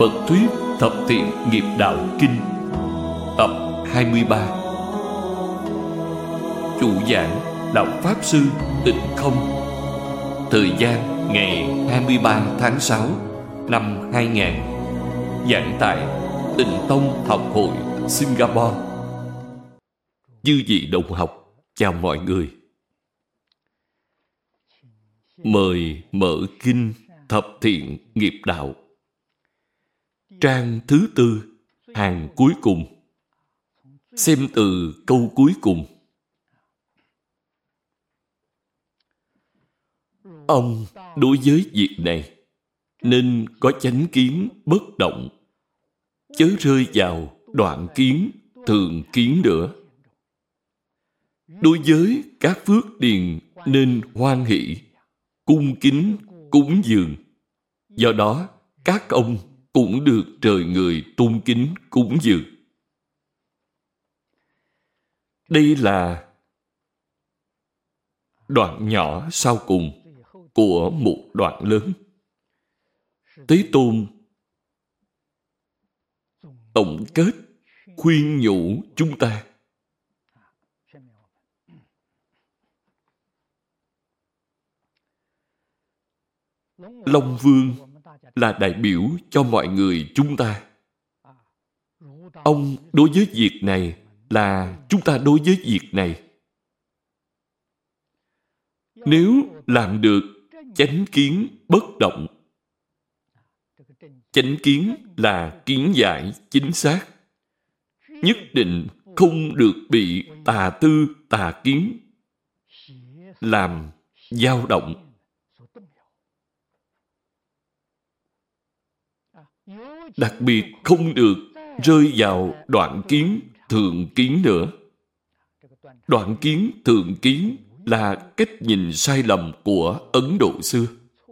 Phật thuyết Thập Thiện Nghiệp Đạo Kinh, tập 23. Chủ giảng Đạo Pháp Sư Tịnh Không. Thời gian ngày 23 tháng 6 năm 2000. Giảng tại Tịnh Tông Học Hội Singapore. Chư vị đồng học, chào mọi người. Mời mở kinh Thập Thiện Nghiệp Đạo, trang thứ 4, hàng cuối cùng. Xem từ câu cuối cùng. Ông đối với việc này nên có chánh kiến bất động, chớ rơi vào đoạn kiến, thường kiến nữa. Đối với các phước điền nên hoan hỷ, cung kính, cúng dường. Do đó, các ông cũng được trời người tôn kính cúng dường. Đây là đoạn nhỏ sau cùng của một đoạn lớn. Thế Tôn tổng kết khuyên nhủ chúng ta. Long Vương là đại biểu cho mọi người chúng ta. Ông đối với việc này là chúng ta đối với việc này. Nếu làm được chánh kiến bất động, chánh kiến là kiến giải chính xác, nhất định không được bị tà tư tà kiến làm dao động. Đặc biệt không được rơi vào đoạn kiến, thượng kiến nữa. Đoạn kiến, thượng kiến là cách nhìn sai lầm của Ấn Độ xưa.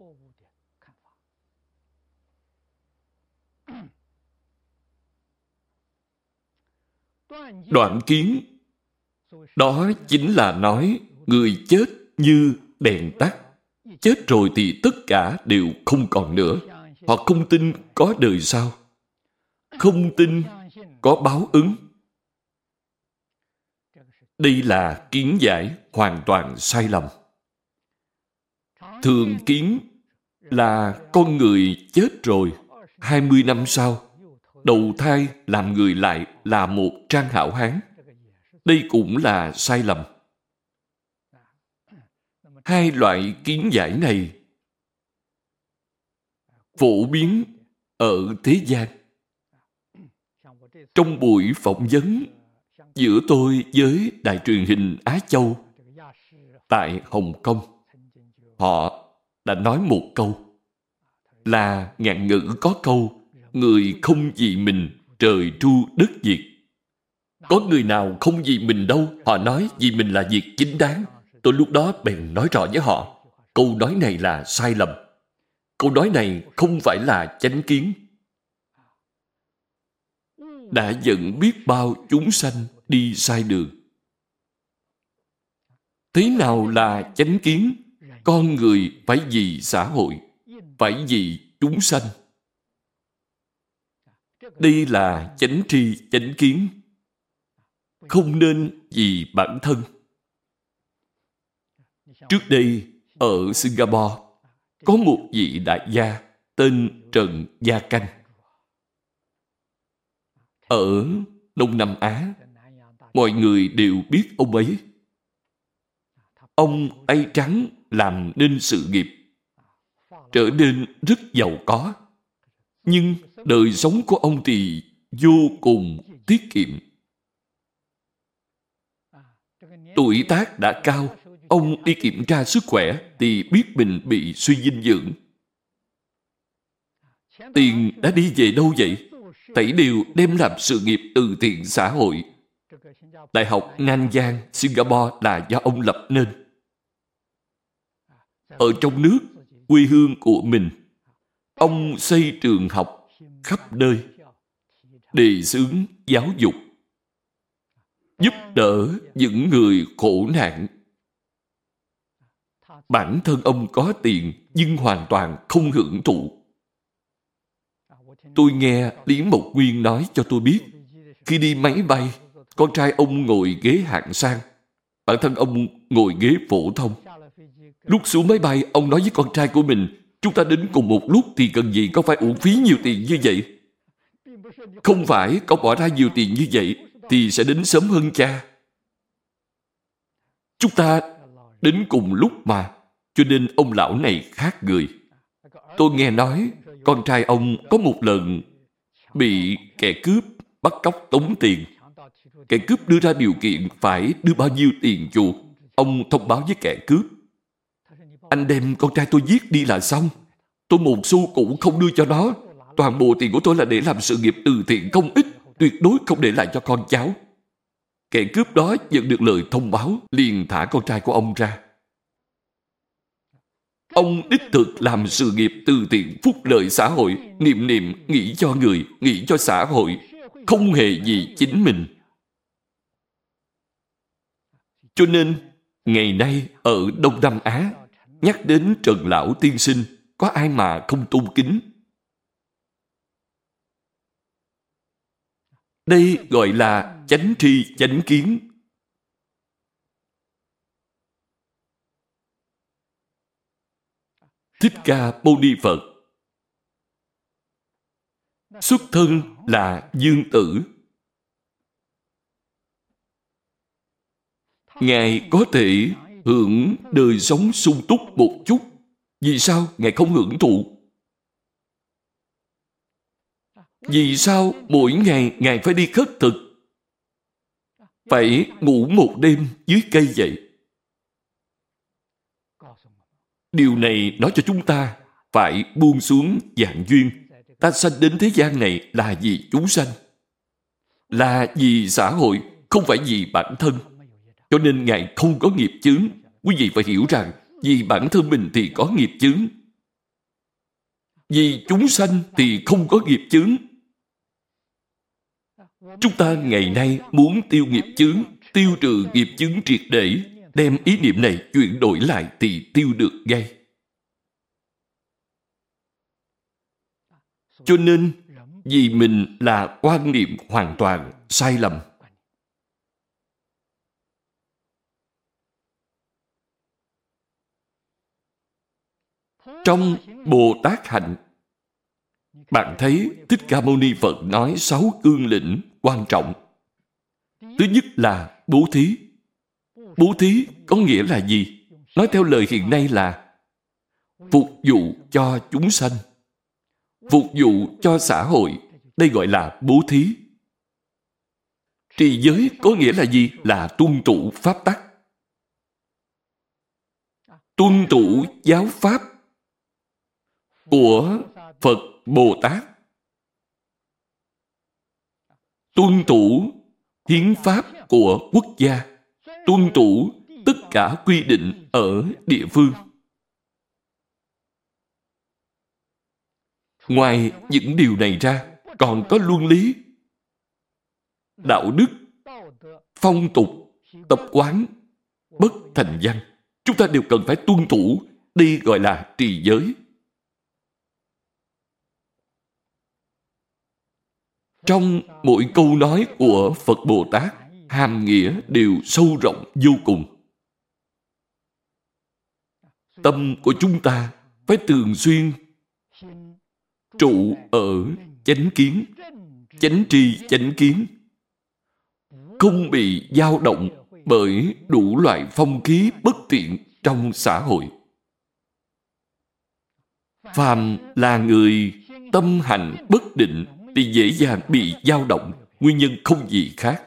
Đoạn kiến, đó chính là nói người chết như đèn tắt. Chết rồi thì tất cả đều không còn nữa. Họ không tin có đời sau, không tin có báo ứng. Đây là kiến giải hoàn toàn sai lầm. Thường kiến là con người chết rồi, 20 năm sau, đầu thai làm người lại là một trang hảo hán. Đây cũng là sai lầm. Hai loại kiến giải này phổ biến ở thế gian. Trong buổi phỏng vấn giữa tôi với đài truyền hình Á Châu tại Hồng Kông, họ đã nói một câu là ngạn ngữ có câu người không vì mình trời tru đất diệt. Có người nào không vì mình đâu, họ nói vì mình là việc chính đáng. Tôi lúc đó bèn nói rõ với họ, câu nói này là sai lầm. Câu nói này không phải là chánh kiến. Đã dẫn biết bao chúng sanh đi sai đường. Thế nào là chánh kiến? Con người phải vì xã hội, phải vì chúng sanh. Đây là chánh tri, chánh kiến. Không nên vì bản thân. Trước đây, ở Singapore, có một vị đại gia tên Trần Gia Canh. Ở Đông Nam Á, mọi người đều biết ông ấy. Ông tay trắng làm nên sự nghiệp, trở nên rất giàu có. Nhưng đời sống của ông thì vô cùng tiết kiệm. Tuổi tác đã cao, ông đi kiểm tra sức khỏe thì biết mình bị suy dinh dưỡng. Tiền đã đi về đâu vậy? Thảy đều đem làm sự nghiệp từ thiện xã hội. Đại học Nanyang, Singapore là do ông lập nên. Ở trong nước, quê hương của mình, ông xây trường học khắp nơi, đề xướng giáo dục, giúp đỡ những người khổ nạn. Bản thân ông có tiền nhưng hoàn toàn không hưởng thụ. tôi nghe Lý Mộc Nguyên nói cho tôi biết, khi đi máy bay, con trai ông ngồi ghế hạng sang, bản thân ông ngồi ghế phổ thông. Lúc xuống máy bay, ông nói với con trai của mình, chúng ta đến cùng một lúc thì cần gì con phải uổng phí nhiều tiền như vậy. Không phải con bỏ ra nhiều tiền như vậy thì sẽ đến sớm hơn cha. Chúng ta đến cùng lúc mà, cho nên ông lão này khác người. Tôi nghe nói con trai ông có một lần bị kẻ cướp bắt cóc tống tiền. Kẻ cướp đưa ra điều kiện phải đưa bao nhiêu tiền chuộc. Ông thông báo với kẻ cướp, anh đem con trai tôi giết đi là xong. Tôi một xu cũng không đưa cho nó. Toàn bộ tiền của tôi là để làm sự nghiệp từ thiện công ích, tuyệt đối không để lại cho con cháu. Kẻ cướp đó nhận được lời thông báo, liền thả con trai của ông ra. Ông đích thực làm sự nghiệp từ thiện phúc lợi xã hội, niệm niệm nghĩ cho người, nghĩ cho xã hội, không hề gì chính mình. Cho nên, ngày nay ở Đông Nam Á, nhắc đến Trần Lão Tiên Sinh, có ai mà không tôn kính? Đây gọi là chánh tri chánh kiến. Thích Ca Mâu Ni Phật xuất thân là dương tử. Ngài có thể hưởng đời sống sung túc một chút. Vì sao Ngài không hưởng thụ? Vì sao mỗi ngày Ngài phải đi khất thực? Phải ngủ một đêm dưới cây vậy? Điều này nói cho chúng ta phải buông xuống dạng duyên. Ta sanh đến thế gian này là vì chúng sanh, là vì xã hội, không phải vì bản thân. Cho nên Ngài không có nghiệp chướng. Quý vị phải hiểu rằng vì bản thân mình thì có nghiệp chướng, vì chúng sanh thì không có nghiệp chướng. Chúng ta ngày nay muốn tiêu nghiệp chướng, tiêu trừ nghiệp chướng triệt để, đem ý niệm này chuyển đổi lại thì tiêu được ngay. Cho nên, vì mình là quan niệm hoàn toàn sai lầm. Trong Bồ Tát Hạnh, bạn thấy Thích Ca Mâu Ni Phật nói 6 cương lĩnh quan trọng. Thứ nhất là bố thí. Bố thí có nghĩa là gì? Nói theo lời hiện nay là phục vụ cho chúng sanh, phục vụ cho xã hội. Đây gọi là bố thí. Trì giới có nghĩa là gì? Là tuân thủ pháp tắc, tuân thủ giáo pháp của Phật Bồ Tát, tuân thủ hiến pháp của quốc gia, tuân thủ tất cả quy định ở địa phương. Ngoài những điều này ra, còn có luân lý, đạo đức, phong tục, tập quán, bất thành văn. Chúng ta đều cần phải tuân thủ. Đây gọi là trì giới. Trong mỗi câu nói của Phật Bồ Tát, hàm nghĩa đều sâu rộng vô cùng. Tâm của chúng ta phải thường xuyên trụ ở chánh kiến, chánh tri chánh kiến, không bị dao động bởi đủ loại phong khí bất thiện trong xã hội. Phàm là người tâm hành bất định thì dễ dàng bị dao động. Nguyên nhân không gì khác,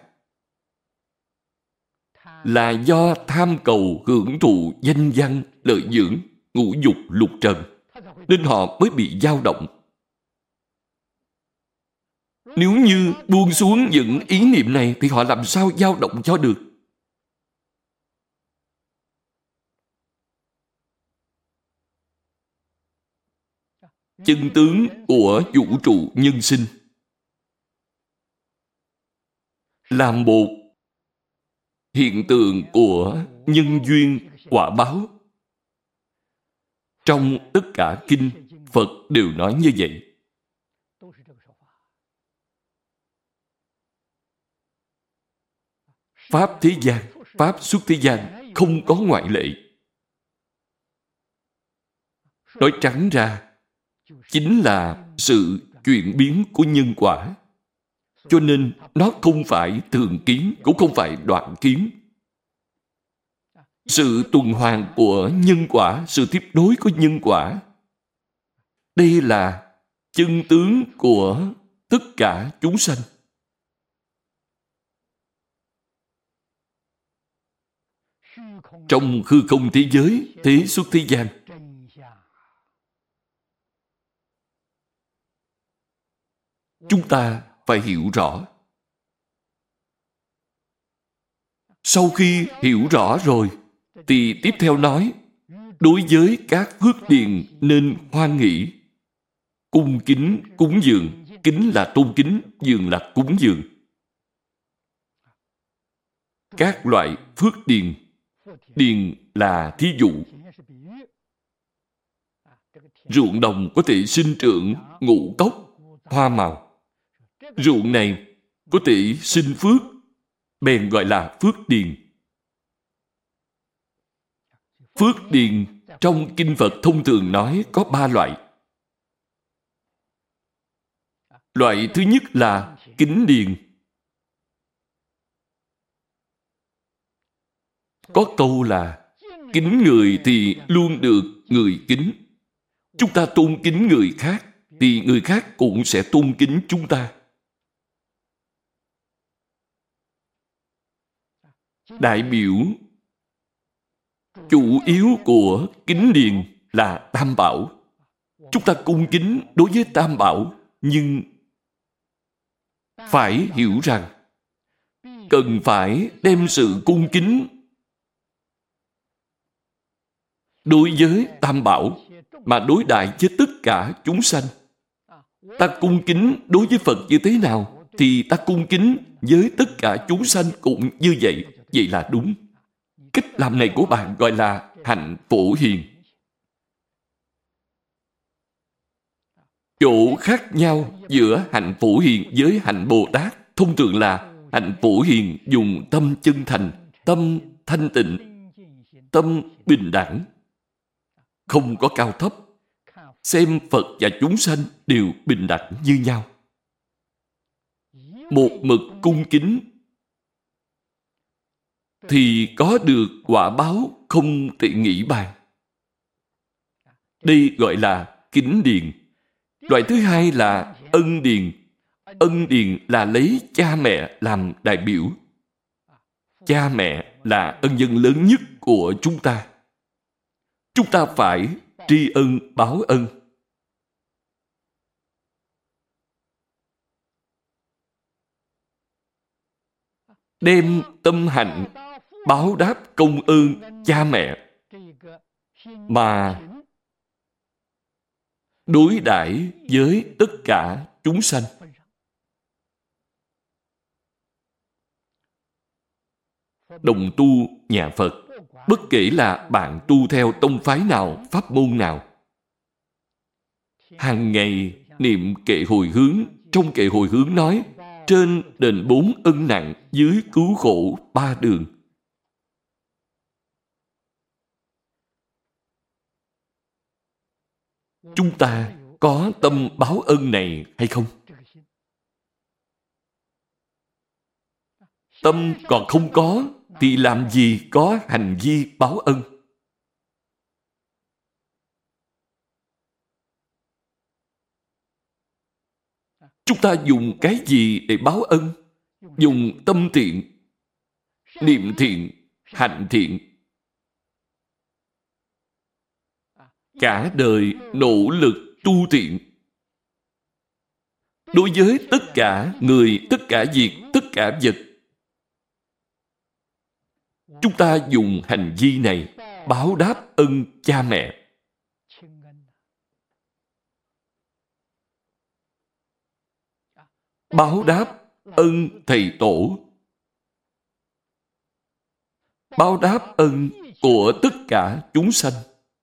là do tham cầu hưởng thụ danh văn, lợi dưỡng, ngũ dục lục trần, nên họ mới bị dao động. Nếu như buông xuống những ý niệm này thì họ làm sao dao động cho được? Chân tướng của vũ trụ nhân sinh là một hiện tượng của nhân duyên quả báo. Trong tất cả kinh, Phật đều nói như vậy. Pháp thế gian, Pháp xuất thế gian không có ngoại lệ. Nói trắng ra, chính là sự chuyển biến của nhân quả. Cho nên nó không phải thường kiến, cũng không phải đoạn kiến. Sự tuần hoàn của nhân quả, sự tiếp nối của nhân quả, đây là chân tướng của tất cả chúng sanh. Trong hư không thế giới, thế xuất thế gian, chúng ta phải hiểu rõ. Sau khi hiểu rõ rồi, thì tiếp theo nói, đối với các phước điền nên hoan hỷ. Cung kính cúng dường, kính là tôn kính, dường là cúng dường. Các loại phước điền, điền là thí dụ. Ruộng đồng có thể sinh trưởng ngũ cốc, hoa màu. Ruộng này có thể sinh phước, bèn gọi là phước điền. Phước điền trong kinh Phật thông thường nói có 3 loại. Loại thứ nhất là kính điền. Có câu là kính người thì luôn được người kính. Chúng ta tôn kính người khác thì người khác cũng sẽ tôn kính chúng ta. Đại biểu chủ yếu của kính điền là Tam Bảo. Chúng ta cung kính đối với Tam Bảo, nhưng phải hiểu rằng cần phải đem sự cung kính đối với Tam Bảo mà đối đại với tất cả chúng sanh. Ta cung kính đối với Phật như thế nào thì ta cung kính với tất cả chúng sanh cũng như vậy. Vậy là đúng. Cách làm này của bạn gọi là hạnh phổ hiền. Chỗ khác nhau giữa hạnh phổ hiền với hạnh Bồ Tát thông thường là hạnh phổ hiền dùng tâm chân thành, tâm thanh tịnh, tâm bình đẳng, không có cao thấp, xem Phật và chúng sanh đều bình đẳng như nhau. Một mực cung kính thì có được quả báo không thể nghĩ bàn. Đây gọi là kính điền. Loại thứ hai là ân điền. Ân điền là lấy cha mẹ làm đại biểu. Cha mẹ là ân nhân lớn nhất của chúng ta. Chúng ta phải tri ân báo ân. Đem tâm hạnh báo đáp công ơn cha mẹ mà đối đãi với tất cả chúng sanh. Đồng tu nhà Phật, bất kể là bạn tu theo tông phái nào, pháp môn nào, hàng ngày niệm kệ hồi hướng. Trong kệ hồi hướng nói, trên đền 4 ân nặng, dưới cứu khổ 3 đường. Chúng ta có tâm báo ân này hay không? Tâm còn không có thì làm gì có hành vi báo ân? Chúng ta dùng cái gì để báo ân? Dùng tâm thiện, niệm thiện, hạnh thiện. Cả đời nỗ lực tu thiện. Đối với tất cả người, tất cả việc, tất cả vật, chúng ta dùng hành vi này báo đáp ân cha mẹ. Báo đáp ân thầy tổ. Báo đáp ân của tất cả chúng sanh.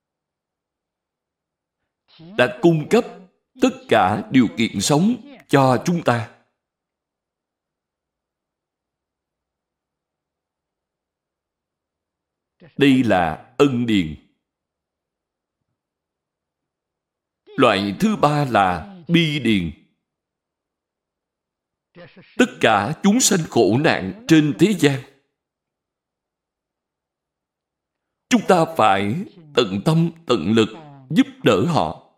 Đã cung cấp tất cả điều kiện sống cho chúng ta. Đây là ân điền. Loại thứ ba là bi điền. Tất cả chúng sanh khổ nạn trên thế gian, chúng ta phải tận tâm tận lực giúp đỡ họ.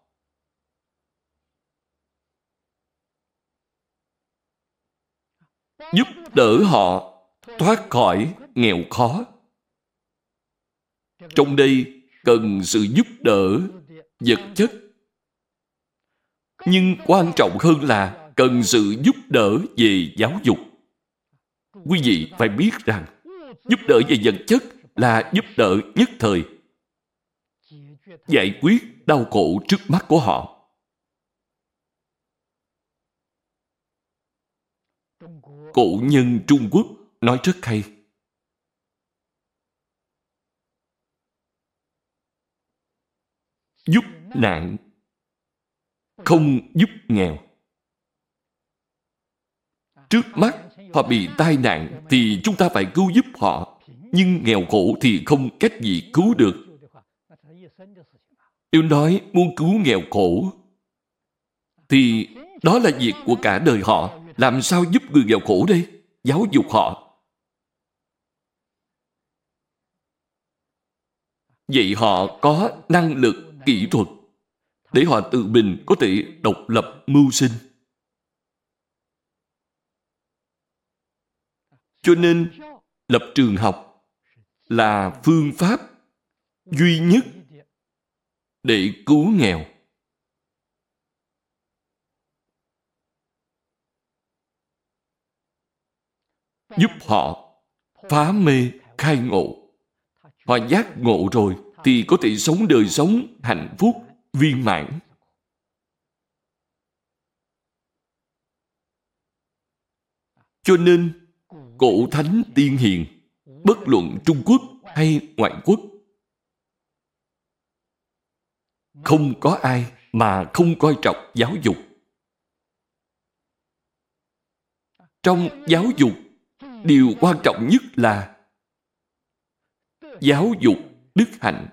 Giúp đỡ họ thoát khỏi nghèo khó. Trong đây cần sự giúp đỡ vật chất, nhưng quan trọng hơn là cần sự giúp đỡ về giáo dục. Quý vị phải biết rằng giúp đỡ về vật chất là giúp đỡ nhất thời, giải quyết đau khổ trước mắt của họ. Cổ nhân Trung Quốc nói rất hay. Giúp nạn, không giúp nghèo. Trước mắt họ bị tai nạn thì chúng ta phải cứu giúp họ, nhưng nghèo khổ thì không cách gì cứu được. Nếu nói muốn cứu nghèo khổ thì đó là việc của cả đời họ. Làm sao giúp người nghèo khổ đây? Giáo dục họ. Vậy họ có năng lực, kỹ thuật để họ tự mình có thể độc lập mưu sinh. Cho nên lập trường học là phương pháp duy nhất để cứu nghèo. Giúp họ phá mê khai ngộ. Họ giác ngộ rồi thì có thể sống đời sống hạnh phúc, viên mãn. Cho nên cổ thánh tiên hiền, bất luận Trung Quốc hay ngoại quốc, không có ai mà không coi trọng giáo dục. Trong giáo dục, điều quan trọng nhất là giáo dục đức hạnh.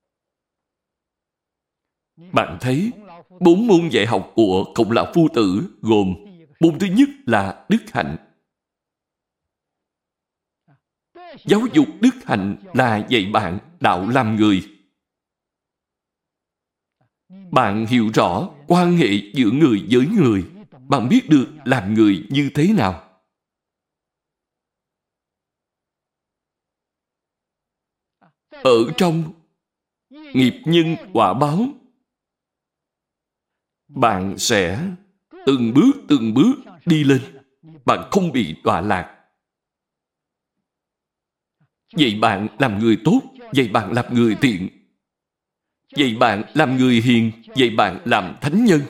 Bạn thấy 4 môn dạy học của Khổng Lão Phu Tử gồm môn thứ nhất là đức hạnh. Giáo dục đức hạnh là dạy bạn đạo làm người. Bạn hiểu rõ quan hệ giữa người với người. Bạn biết được làm người như thế nào. Ở trong nghiệp nhân quả báo, bạn sẽ từng bước đi lên. Bạn không bị đọa lạc. Vậy bạn làm người tốt, vậy bạn làm người thiện, vậy bạn làm người hiền, vậy bạn làm thánh nhân.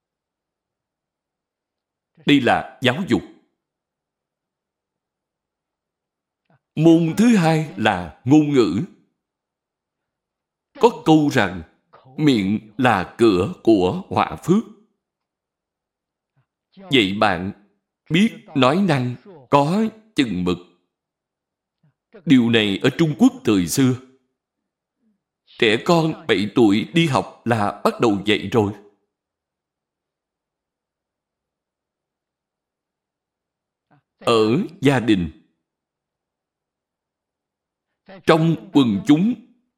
Đây là giáo dục. Môn thứ hai là ngôn ngữ. Có câu rằng miệng là cửa của họa phước. Vậy bạn biết nói năng có chừng mực. Điều này ở Trung Quốc thời xưa, trẻ con 7 tuổi đi học là bắt đầu dạy rồi. Ở gia đình, trong quần chúng,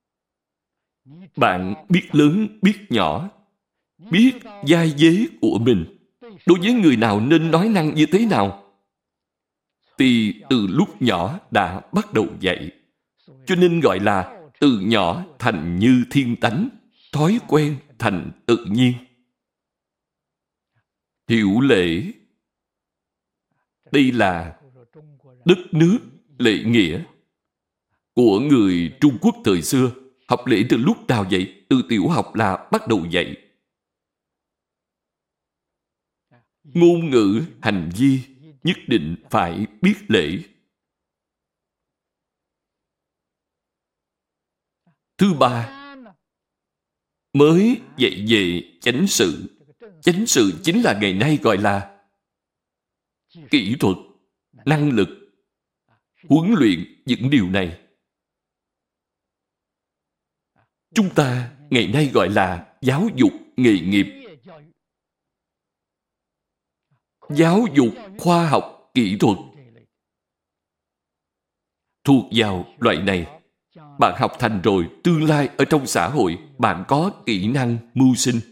bạn biết lớn, biết nhỏ, biết giai vế của mình. Đối với người nào nên nói năng như thế nào thì từ lúc nhỏ đã bắt đầu dạy. Cho nên gọi là từ nhỏ thành như thiên tánh, thói quen thành tự nhiên. Hiểu lễ. Đây là đất nước lễ nghĩa của người Trung Quốc thời xưa. Học lễ từ lúc nào vậy? Từ tiểu học là bắt đầu dạy. Ngôn ngữ, hành vi nhất định phải biết lễ. Thứ ba, mới dạy về chánh sự. Chánh sự chính là ngày nay gọi là kỹ thuật, năng lực, huấn luyện những điều này. Chúng ta ngày nay gọi là giáo dục nghề nghiệp, giáo dục khoa học kỹ thuật. Thuộc vào loại này, bạn học thành rồi, tương lai ở trong xã hội, bạn có kỹ năng mưu sinh.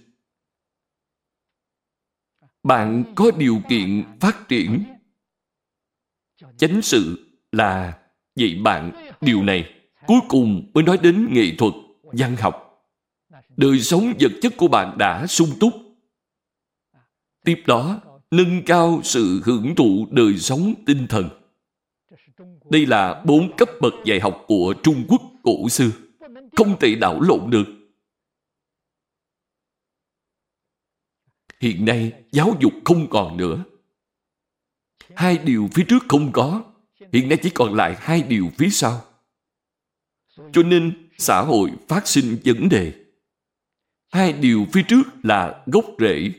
Bạn có điều kiện phát triển. Chánh sự là dạy bạn điều này. Cuối cùng mới nói đến nghệ thuật, văn học. Đời sống vật chất của bạn đã sung túc. Tiếp đó, nâng cao sự hưởng thụ đời sống tinh thần. Đây là 4 cấp bậc dạy học của Trung Quốc cổ xưa. Không thể đảo lộn được. Hiện nay, giáo dục không còn nữa. 2 điều phía trước không có. Hiện nay chỉ còn lại 2 điều phía sau. Cho nên, xã hội phát sinh vấn đề. 2 điều phía trước là gốc rễ.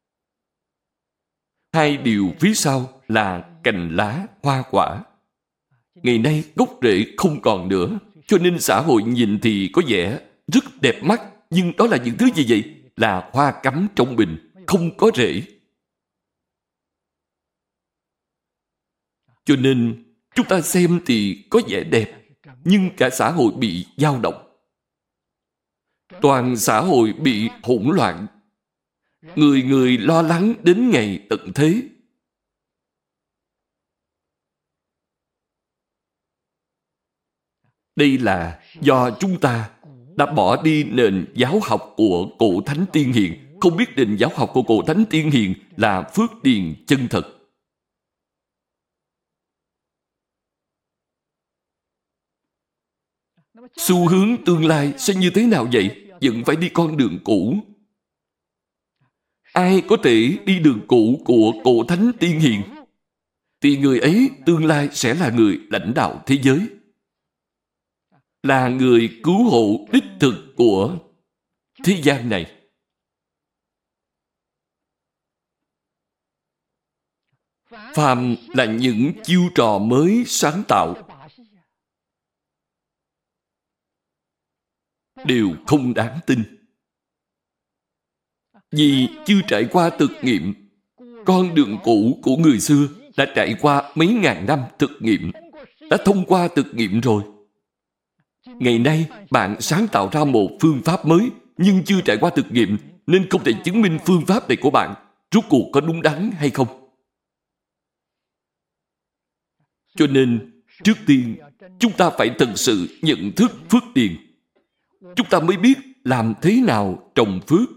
2 điều phía sau là cành lá, hoa quả. Ngày nay gốc rễ không còn nữa, cho nên xã hội nhìn thì có vẻ rất đẹp mắt, nhưng đó là những thứ gì vậy? Là hoa cắm trong bình, không có rễ. Cho nên chúng ta xem thì có vẻ đẹp, nhưng cả xã hội bị dao động. Toàn xã hội bị hỗn loạn. Người người lo lắng đến ngày tận thế. Đây là do chúng ta đã bỏ đi nền giáo học của cổ thánh tiên hiền. Không biết nền giáo học của cổ thánh tiên hiền là phước điền chân thật. Xu hướng tương lai sẽ như thế nào vậy? Vẫn phải đi con đường cũ. Ai có thể đi đường cũ của cổ thánh tiên hiền thì người ấy tương lai sẽ là người lãnh đạo thế giới, là người cứu hộ đích thực của thế gian này. Phàm là những chiêu trò mới sáng tạo đều không đáng tin. Vì chưa trải qua thực nghiệm. Con đường cũ của người xưa đã trải qua mấy ngàn năm thực nghiệm, đã thông qua thực nghiệm rồi. Ngày nay, bạn sáng tạo ra một phương pháp mới, nhưng chưa trải qua thực nghiệm, nên không thể chứng minh phương pháp này của bạn rốt cuộc có đúng đắn hay không. Cho nên, trước tiên, chúng ta phải thực sự nhận thức phước điền. Chúng ta mới biết làm thế nào trồng phước.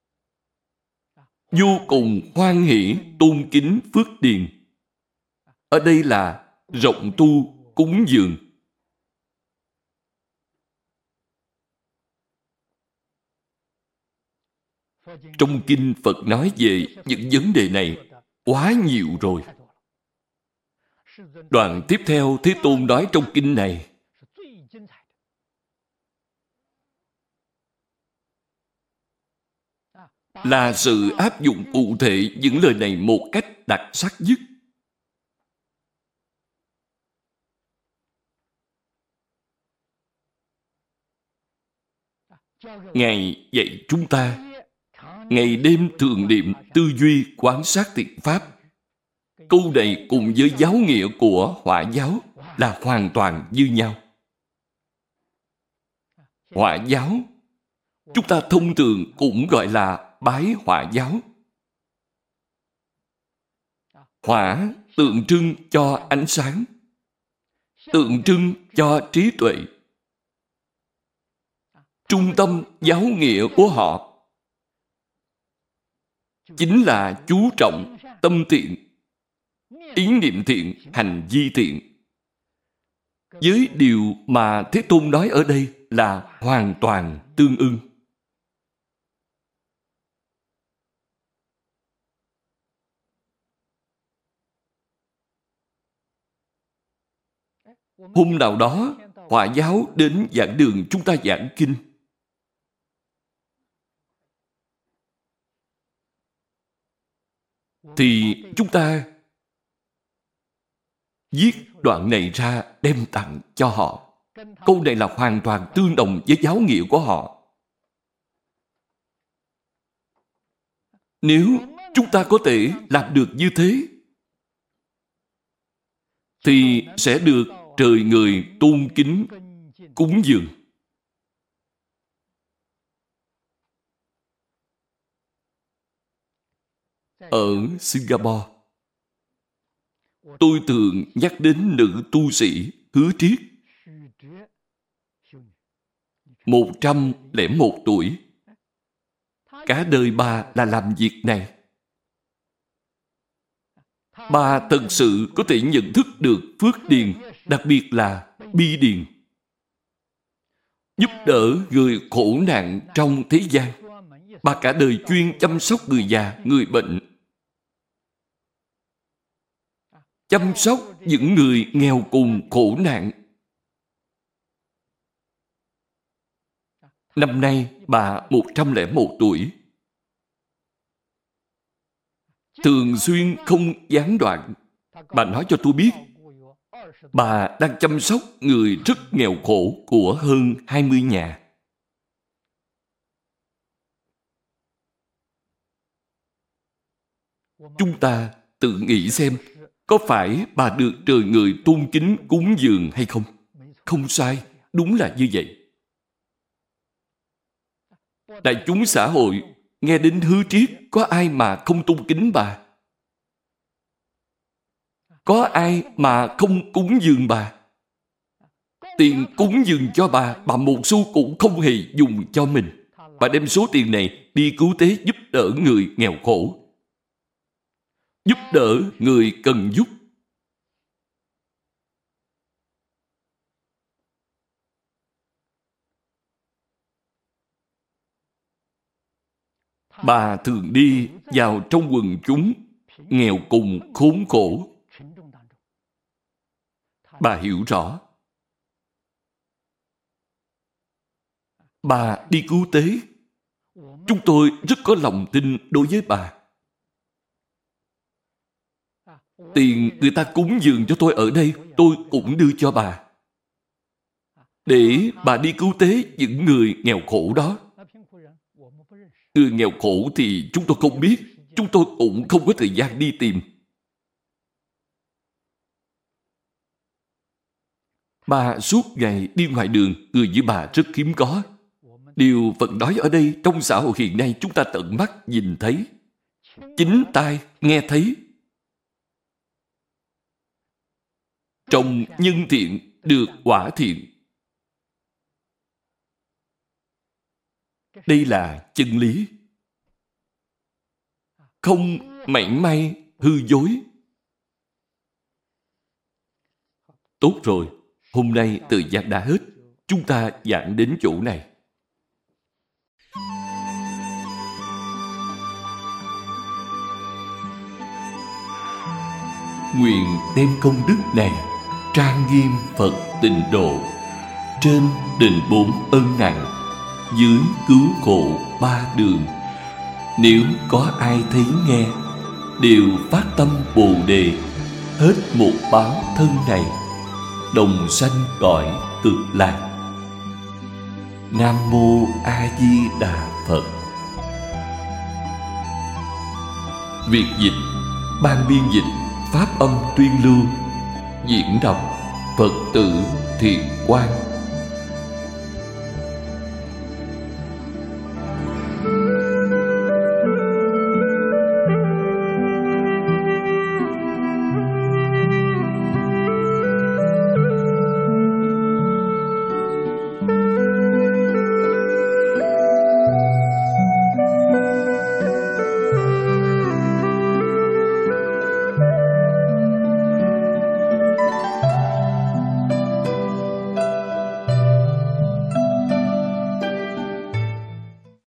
Vô cùng hoan hỷ tôn kính phước điền. Ở đây là rộng tu cúng dường. Trong kinh Phật nói về những vấn đề này quá nhiều rồi. Đoạn tiếp theo Thế Tôn nói trong kinh này là sự áp dụng cụ thể những lời này một cách đặc sắc nhất. Ngài dạy chúng ta ngày đêm thường niệm tư duy quán sát thiện pháp. Câu này cùng với giáo nghĩa của Hỏa giáo là hoàn toàn như nhau. Hỏa giáo chúng ta thông thường cũng gọi là bái Hỏa giáo. Hỏa tượng trưng cho ánh sáng, tượng trưng cho trí tuệ. Trung tâm giáo nghĩa của họ chính là chú trọng tâm thiện, ý niệm thiện, hành vi thiện. Với điều mà Thế Tôn nói ở đây là hoàn toàn tương ưng. Hôm nào đó, Hỏa giáo đến giảng đường chúng ta giảng kinh. Thì chúng ta viết đoạn này ra đem tặng cho họ. Câu này là hoàn toàn tương đồng với giáo nghĩa của họ. Nếu chúng ta có thể làm được như thế, thì sẽ được trời người tôn kính, cúng dường. Ở Singapore, tôi thường nhắc đến nữ tu sĩ Hứa Triết, 101 tuổi. Cả đời bà là làm việc này. Bà thật sự có thể nhận thức được phước điền, đặc biệt là bi điền. Giúp đỡ người khổ nạn trong thế gian. Bà cả đời chuyên chăm sóc người già, người bệnh. Chăm sóc những người nghèo cùng khổ nạn. Năm nay bà 101 tuổi. Thường xuyên không gián đoạn. Bà nói cho tôi biết, bà đang chăm sóc người rất nghèo khổ của hơn 20 nhà. Chúng ta tự nghĩ xem, có phải bà được trời người tôn kính cúng dường hay không? Không sai, đúng là như vậy. Đại chúng xã hội nghe đến Hứa Triết, có ai mà không tôn kính bà? Có ai mà không cúng dường bà? Tiền cúng dường cho bà một xu cũng không hề dùng cho mình. Bà đem số tiền này đi cứu tế giúp đỡ người nghèo khổ, giúp đỡ người cần giúp. Bà thường đi vào trong quần chúng nghèo cùng khốn khổ. Bà hiểu rõ. Bà đi cứu tế. Chúng tôi rất có lòng tin đối với bà. Tiền người ta cúng dường cho tôi ở đây, tôi cũng đưa cho bà, để bà đi cứu tế những người nghèo khổ đó. Người nghèo khổ thì chúng tôi không biết, chúng tôi cũng không có thời gian đi tìm. Bà suốt ngày đi ngoài đường, người như bà rất hiếm có. Điều Phật nói ở đây, trong xã hội hiện nay chúng ta tận mắt nhìn thấy, chính tai nghe thấy. Trồng nhân thiện được quả thiện. Đây là chân lý. Không mảy may hư dối. Tốt rồi, hôm nay thời gian đã hết. Chúng ta giảng đến chỗ này. Nguyện đem công đức này trang nghiêm Phật Tịnh Độ, trên đền 4 ân nặng, dưới cứu khổ 3 đường. Nếu có ai thấy nghe, đều phát tâm Bồ Đề, hết một báo thân này, đồng sanh cõi Cực Lạc. Nam Mô A Di Đà Phật. Việc dịch, ban biên dịch Pháp Âm Tuyên Lưu. Diễn đọc Phật tử Thiện Quang.